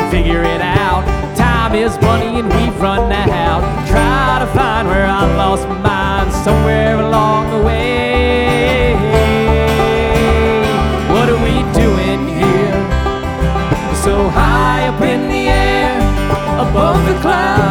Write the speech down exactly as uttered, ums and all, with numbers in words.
figure it out. Time is money and we've run out. Try to find where I lost my mind somewhere along the way. What are we doing here? So high up in the air, above the clouds.